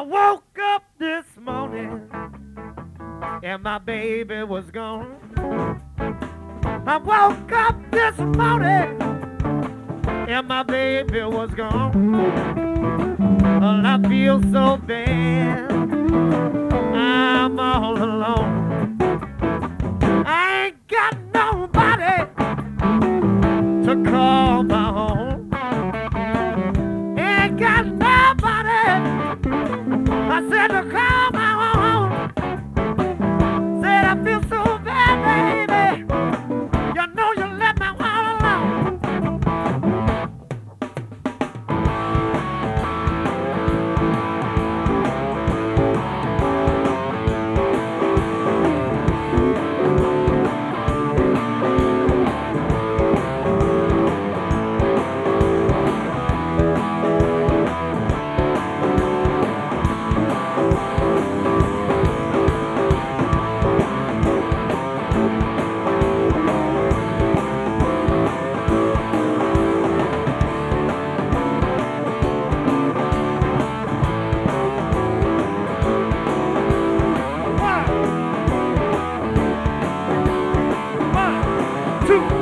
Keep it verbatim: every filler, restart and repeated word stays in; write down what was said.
I woke up this morning and my baby was gone. I woke up this morning and my baby was gone. Well, I feel so bad. I'm all alone. I ain't got nobody to call my home. Ain't got nobody. I said to call my home. Said I feel so bad, baby. You know you let me all alone. One, two.